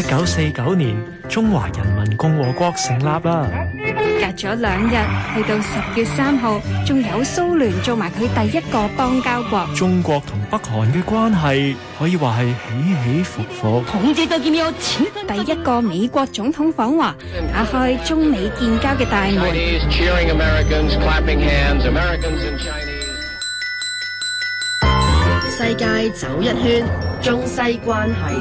1949年，中華人民共和國成立啦。 隔咗2日，去到10月3號，仲有蘇聯做埋佢第一個邦交國。 中國同北韓嘅關係可以話係起起伏伏。 第一個美國總統訪華，打開中美建交嘅大門。 世界走一圈，中西關係。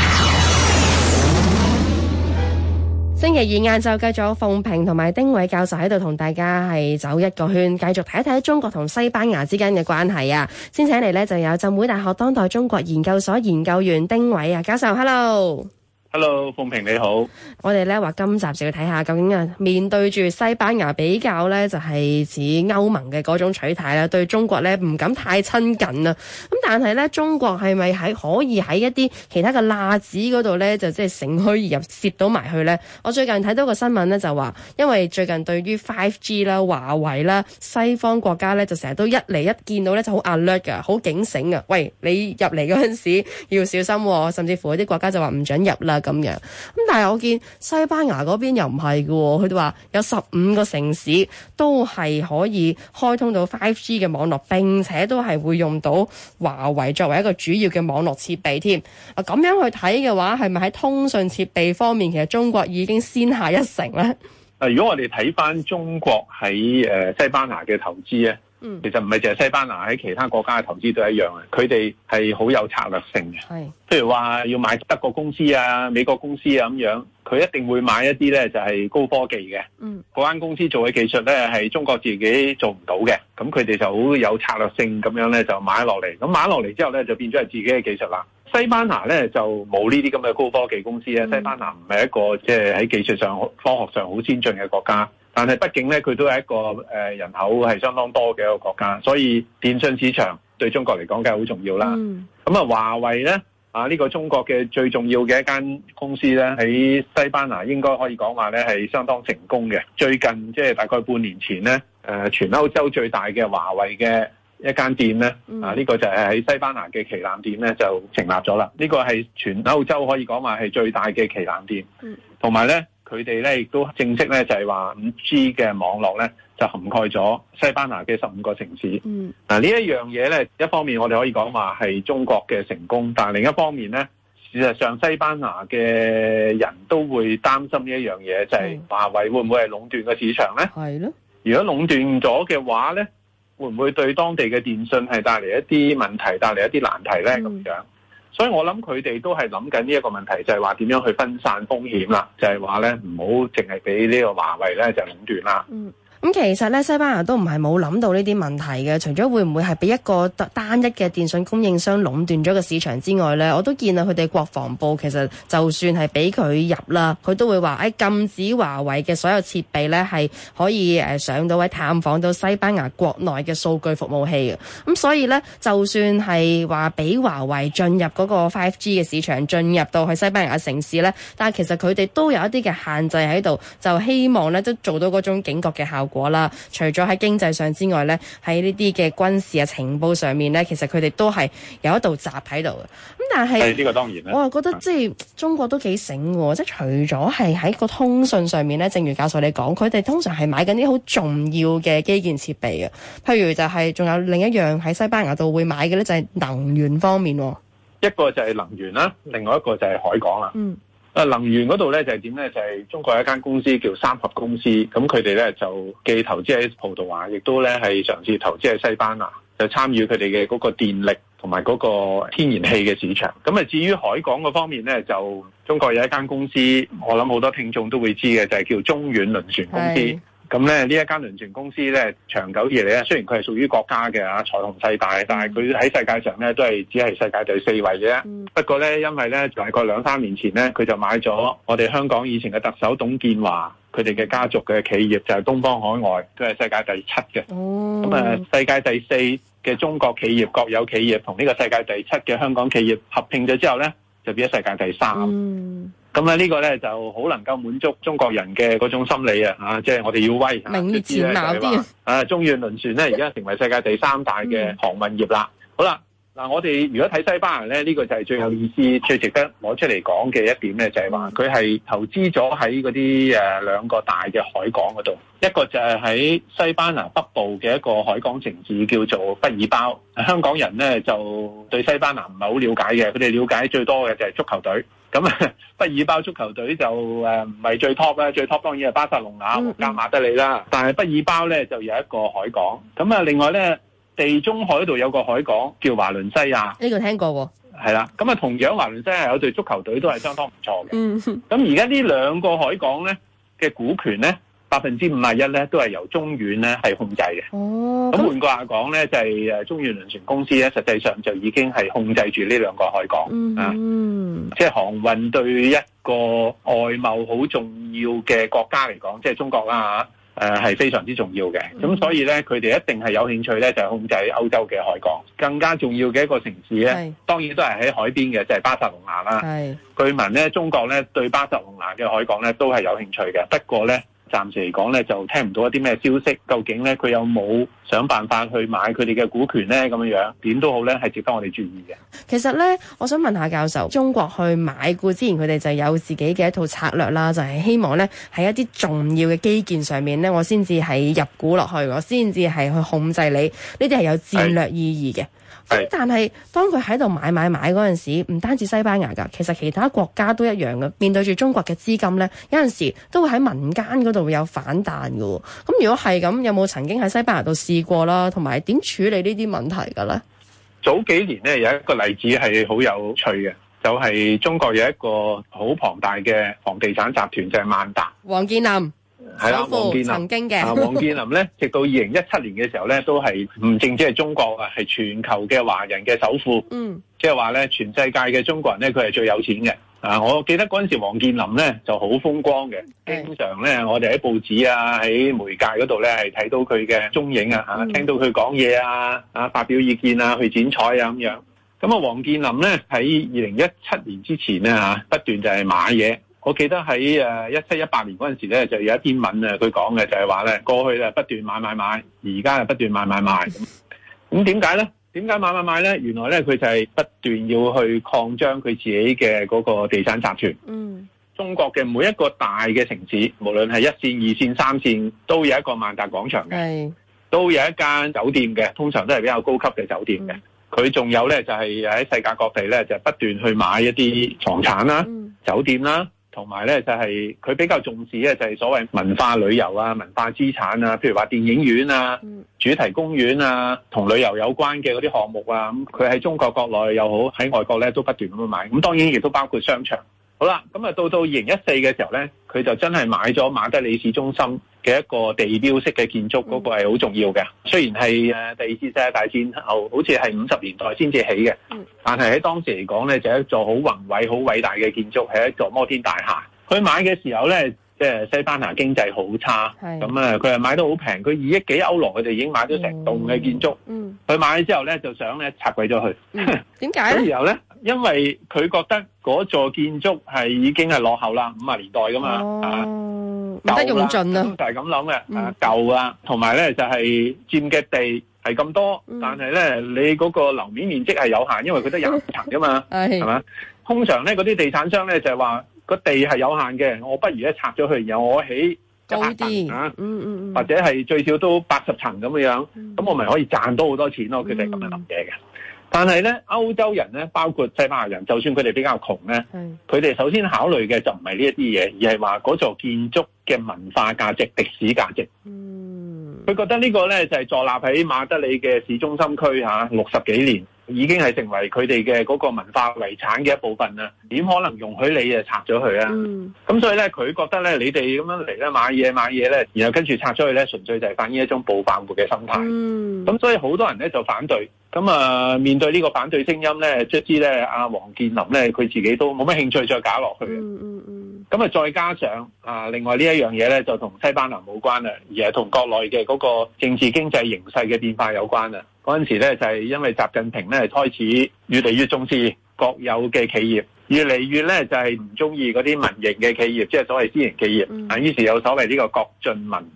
星期二晏晝繼續鳳萍同埋丁偉教授喺度同大家係走一個圈，繼續睇一睇中國同西班牙之間嘅關係啊！先請嚟呢就有浸會大學當代中國研究所研究員丁偉啊，教授 ，Hello。Hello， 鳳萍你好。 我哋咧話今集就要睇下究竟啊，面對住西班牙比較咧，就係似歐盟嘅嗰種取態啦，對中國咧唔敢太親近啊。咁但係咧，中國係咪可以喺一啲其他嘅罅子嗰度咧，就即係乘虛而入，攝到埋去咧？我最近睇到個新聞咧，就話因為最近對於 5G 啦、華為啦，西方國家咧就成日都一見到咧就好 alert 噶，好警醒噶。喂，你入嚟嗰陣時要小心，甚至乎有啲國家就話唔准入啦。咁樣，但係我見西班牙嗰邊又唔係嘅，佢哋話有15個城市都係可以開通到 5G 嘅網絡，並且都係會用到華為作為一個主要嘅網絡設備添。咁樣去睇嘅話，係咪喺通訊設備方面，其實中國已經先下一城咧？ 如果我哋睇翻中國喺西班牙嘅投資咧，其實唔係淨係西班牙，喺其他國家嘅投資都一樣嘅。佢哋係好有策略性嘅。譬如話要買德國公司啊、美國公司啊咁樣，佢一定會買一啲咧就係高科技嘅。嗰間公司做嘅技術咧係中國自己做唔到嘅，咁佢哋就好有策略性咁樣咧就買落嚟。咁買落嚟之後咧就變咗係自己嘅技術啦。西班牙咧就冇呢啲咁嘅高科技公司啊。西班牙唔係一個即係喺技術上、科學上好先進嘅國家。但係畢竟咧，佢都係一個人口係相當多嘅一個國家，所以電信市場對中國嚟講梗係好重要啦。咁華為咧呢個中國嘅最重要嘅一間公司咧，喺西班牙應該可以講話咧係相當成功嘅。最近即係大概半年前咧，全歐洲最大嘅華為嘅一間店咧，呢個就係喺西班牙嘅旗艦店咧就成立咗啦。呢個係全歐洲可以講話係最大嘅旗艦店，同埋咧。佢哋咧亦都正式咧就係話 5G 嘅網絡咧就涵蓋咗西班牙嘅15個城市。呢一樣嘢咧，一方面我哋可以講話係中國嘅成功，但係另一方面咧，事實上西班牙嘅人都會擔心呢一樣嘢，就係華為會唔會係壟斷個市場咧？係咯。如果壟斷咗嘅話咧，會唔會對當地嘅電信係帶嚟一啲問題，帶嚟一啲難題咧？咁樣。所以我諗佢哋都係諗緊呢一個問題，就係話點樣去分散風險啦，就係話咧唔好淨係俾呢個華為咧就壟斷啦。 咁其實咧，西班牙都唔係冇諗到呢啲問題嘅。除咗會唔會係俾一個單一嘅電信供應商壟斷咗個市場之外咧，我都見到佢哋國防部其實就算係俾佢入啦，佢都會話禁止華為嘅所有設備咧係可以上到位探訪到西班牙國內嘅數據服務器嘅。咁所以咧，就算係話俾華為進入嗰個 5G 嘅市場，進入到去西班牙嘅城市咧，但係其實佢哋都有一啲嘅限制喺度，就希望咧都做到嗰種警覺嘅效果啦。除咗喺經濟上之外咧，喺呢啲嘅軍事啊情報上面咧，其實佢哋都係有一道閘喺度嘅。咁但係呢個當然啦， 我又覺得即係中國都幾醒喎，即係除咗係喺個通訊上面咧，正如教授你講，佢哋通常係買緊啲好重要嘅基建設備嘅，譬如就係仲有另一樣喺西班牙度會買嘅咧，就係能源方面。 一個就係能源啦，另外一個就係海港啦。能源嗰度咧就係點咧？就係中國有一間公司叫三峽公司，咁佢哋咧就既投資喺葡萄牙，亦都咧係嘗試投資喺西班牙，就參與佢哋嘅嗰個電力同埋嗰個天然氣嘅市場。咁至於海港嗰方面咧，就中國有一間公司，我諗好多聽眾都會知嘅，就係叫中遠輪船公司。咁咧呢一間輪船公司咧，長久以嚟咧，雖然佢係屬於國家嘅財雄勢大，但係佢喺世界上咧都係只係世界第4位嘅啫。不過咧，因為咧大概2-3年前咧，佢就買咗我哋香港以前嘅特首董建華佢哋嘅家族嘅企業，就係東方海外，都係世界第7嘅。咁世界第4嘅中國企業、國有企業同呢個世界第7嘅香港企業合併咗之後咧，就變咗世界第3。咁呢個咧就好能夠滿足中國人嘅嗰種心理啊！即係我哋要威， 名列前茅啲中遠輪船咧，而家成為世界第3大嘅航運業啦。好啦， 嗱，我哋如果睇西班牙咧，呢個就係最有意思、最值得攞出嚟講嘅一點咧，就係話佢係投資咗喺嗰啲兩個大嘅海港嗰度，一個就係喺西班牙北部嘅一個海港城市叫做畢爾包。香港人咧就對西班牙唔係好了解嘅，佢哋了解最多嘅就係足球隊。咁畢爾包足球隊就唔係最 top 啦，最 top 當然係巴塞隆拿、皇家馬德里啦。但係畢爾包咧就有一個海港，咁啊另外咧地中海度有個海港叫華倫西亞， 呢個聽過喎。 係啦，咁啊同樣華倫西亞有隊足球隊都係相當唔錯嘅。咁而家呢兩個海港咧嘅股權咧51%咧都係由中遠咧係控制嘅。哦，咁換句話講咧，就係中遠輪船公司咧，實際上就已經係控制住呢兩個海港。即係航運對一個外貿好重要嘅國家嚟講，即係中國啦係非常之重要嘅。咁所以咧，佢哋一定係有興趣咧，就係控制歐洲嘅海港。更加重要嘅一個城市咧，當然都係喺海邊嘅，就係巴塞隆拿啦。據聞咧，中國咧對巴塞隆拿嘅海港咧都係有興趣嘅，不過咧，暫時嚟講咧，就聽唔到一啲咩消息，究竟咧佢有冇想辦法去買佢哋嘅股權咧？咁樣點都好咧，係值得我哋注意嘅。 其實咧，我想問下教授，中國去買股之前，佢哋就有自己嘅一套策略啦，就係希望咧喺一啲重要嘅基建上面咧，我先至係入股落去，我先至係去控制你，呢啲係有戰略意義嘅。但係當佢喺度買嗰陣時，唔單止西班牙㗎，其實其他國家都一樣嘅。面對住中國嘅資金咧，有陣時都會喺民間嗰度有反彈嘅。咁如果係咁，有冇曾經喺西班牙度試過啦？同埋點處理呢啲問題嘅咧？ 早幾年咧有一個例子係好有趣嘅，就係中國有一個好龐大嘅房地產集團，就係萬達。王健林。係啦，王健林曾經嘅王健林咧，直到2017年嘅時候咧，都係唔淨止係中國啊，係全球嘅華人嘅首富。即係話咧，全世界嘅中國人咧，佢係最有錢嘅。我記得嗰陣時王健林咧就好風光嘅，經常咧我哋喺報紙啊、喺媒介嗰度咧係睇到佢嘅蹤影啊，聽到佢講嘢啊、發表意見啊、去剪彩啊咁樣。咁啊，王健林咧喺2017年之前咧不斷就係買嘢。我記得喺17、18年嗰陣時咧，就有一篇文啊，佢講嘅就係話咧，過去咧不斷買，而家係不斷買。咁點解咧？點解買咧？原來咧佢就係不斷要去擴張佢自己嘅嗰個地產集團。中國嘅每一個大嘅城市，無論係1線、2線、3線，都有一個萬達廣場嘅，都有一間酒店嘅，通常都係比較高級嘅酒店嘅。佢仲有咧就係喺世界各地咧就不斷去買一啲房產啦、酒店啦。同埋咧就係佢比較重視嘅就係所謂文化旅遊啊、文化資產啊，譬如話電影院啊、主題公園啊，同旅遊有關嘅嗰啲項目啊，咁佢喺中國國內又好，喺外國咧都不斷咁樣買。咁當然亦都包括商場。好啦，咁啊到2014嘅時候咧，佢就真係買咗馬德里市中心嘅一個地標式嘅建築，嗰個係好重要嘅。雖然係第二次世界大戰後，好似係50年代先至起嘅，但係喺當時嚟講咧，就係一座好宏偉、好偉大嘅建築，係一座摩天大廈。佢買嘅時候咧，即係西班牙經濟好差，咁佢係買得好平，佢2億幾歐羅，佢哋已經買咗成棟嘅建築。佢買咗之後咧，就想咧拆鬼咗佢。點解咧？咁然後咧，因為佢覺得嗰座建築係已經係落後啦，50年代噶嘛，唔得用盡啦，就係咁諗嘅，舊啊，同埋咧就係佔嘅地係咁多，但係咧你嗰個樓面面積係有限，因為佢得25層噶嘛，係嘛？通常咧嗰啲地產商咧就係話個地係有限嘅，我不如咧拆咗佢，然後我起100層或者係最少都80層咁樣，咁我咪可以賺到好多錢咯。佢哋咁樣諗嘢嘅。但係咧，歐洲人咧，包括西班牙人，就算佢哋比較窮咧，佢哋首先考慮嘅就唔係呢一啲嘢，而係話嗰座建築嘅文化價值、歷史價值。佢覺得呢個咧就係坐落喺馬德里嘅市中心區60幾年，已經係成為佢哋嘅嗰個文化遺產嘅一部分啦。點可能容許你拆咗佢啊？咁所以咧，佢覺得咧，你哋咁樣嚟咧買嘢咧，然後跟住拆咗佢咧，純粹就係反映一種暴發戶嘅心態。咁所以好多人咧就反對。咁啊，面對呢個反對聲音咧，卒之咧，阿王健林咧，佢自己都冇乜興趣再搞落去嘅。咁啊，再加上另外呢一樣嘢咧，就同西班牙冇關啦，而係同國內嘅嗰個政治經濟形勢嘅變化有關啦。嗰陣時咧，就係因為習近平咧開始越嚟越重視國有嘅企業，越嚟越咧就係唔中意嗰啲民營嘅企業，即係所謂私營企業。於是有所謂呢個國進民退。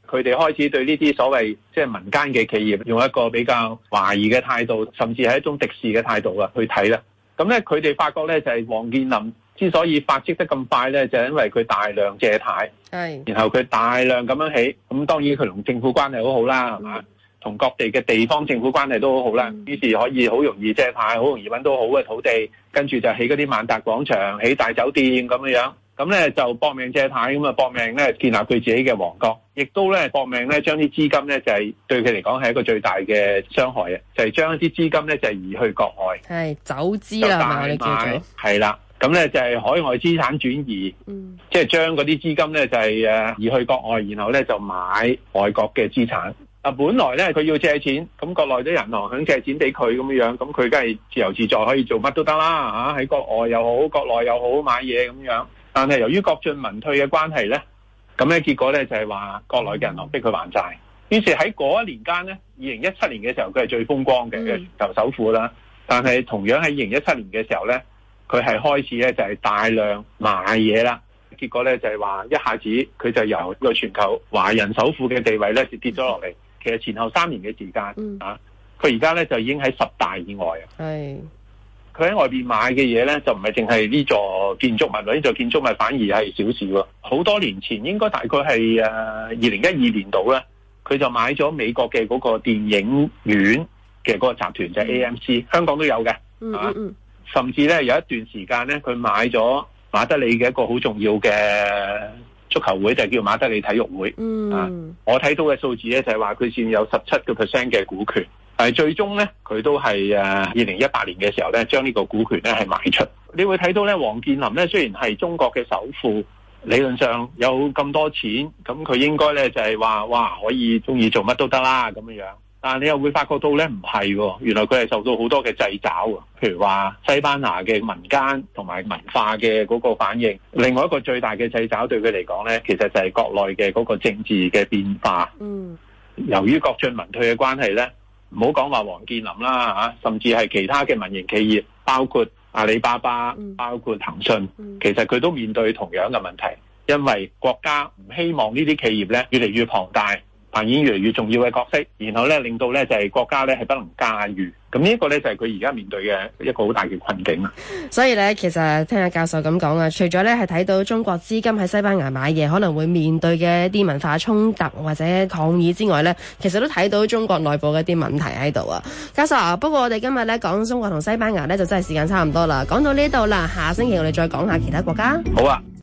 佢哋開始對呢啲所謂即係民間嘅企業用一個比較懷疑嘅態度，甚至係一種敵視嘅態度啊去睇啦。咁咧佢哋發覺咧就係王健林之所以發跡得咁快咧，就係因為佢大量借貸，然後佢大量咁樣起，咁當然佢同政府關係好好啦，係嘛？同各地嘅地方政府關係都好好啦，於是可以好容易借貸，好容易揾到好嘅土地，跟住就起嗰啲萬達廣場、起大酒店咁樣。咁咧就搏命借貸，咁啊搏命咧建立佢自己嘅王國，亦都咧搏命咧將啲資金咧就係對佢嚟講係一個最大嘅傷害啊！就係將一啲資金咧就係移去國外， 係走資啦，係嘛？我哋叫做係啦。咁咧就係海外資產轉移，即係將嗰啲資金咧就係移去國外，然後咧就買外國嘅資產。本來咧佢要借錢，咁國內啲銀行肯借錢俾佢咁樣，咁佢梗係自由自在可以做乜都得啦嚇，喺國外又好，國內又好買嘢咁樣。但係由於國進民退嘅關係咧，咁咧結果咧就係話國內嘅銀行逼佢還債。於是喺嗰一年間咧，2017年嘅時候佢係最風光嘅全球首富啦。但係同樣喺2017年嘅時候咧，佢係開始咧就係大量買嘢啦。結果咧就係話一下子佢就由個全球華人首富嘅地位咧就跌咗落嚟。其實前後3年嘅時間佢而家咧就已經喺10大以外啊。係佢喺外邊買嘅嘢咧，就唔係淨係呢座建築物，呢座建築物反而係小事喎。好多年前應該大概係2012年度咧，佢就買咗美國嘅嗰個電影院嘅嗰個集團就係 AMC，香港都有嘅。甚至咧有一段時間咧，佢買咗馬德里嘅一個好重要嘅足球會，就係叫馬德里體育會。我睇到嘅數字咧就係話佢佔有17% 嘅股權，但係最終咧佢都係2018年嘅時候咧將呢個股權咧係賣出。你會睇到咧，王健林咧雖然係中國嘅首富，理論上有咁多錢，咁佢應該咧就係話哇可以中意做乜都得啦咁樣。但係你又會發覺到咧唔係喎，原來佢係受到好多嘅掣肘啊。譬如話西班牙嘅民間同埋文化嘅嗰個反應，另外一個最大嘅掣肘對佢嚟講咧，其實就係國內嘅嗰個政治嘅變化。由於國進民退嘅關係咧，唔好講話王健林啦嚇，甚至係其他嘅民營企業，包括阿里巴巴、包括騰訊，其實佢都面對同樣嘅問題，因為國家唔希望呢啲企業咧越嚟越龐大，扮演越嚟越重要嘅角色，然後咧令到咧就係國家咧係不能駕馭，咁呢一個咧就係佢而家面對嘅一個好大嘅困境啦。 所以咧，其實聽阿教授咁講啊，除咗咧係睇到中國資金喺西班牙買嘢可能會面對嘅一啲文化衝突或者抗議之外咧，其實都睇到中國內部嘅一啲問題喺度啊。教授啊，不過我哋今日咧講中國同西班牙咧就真係時間差唔多啦，講到呢度啦，下星期我哋再講下其他國家。 好啊。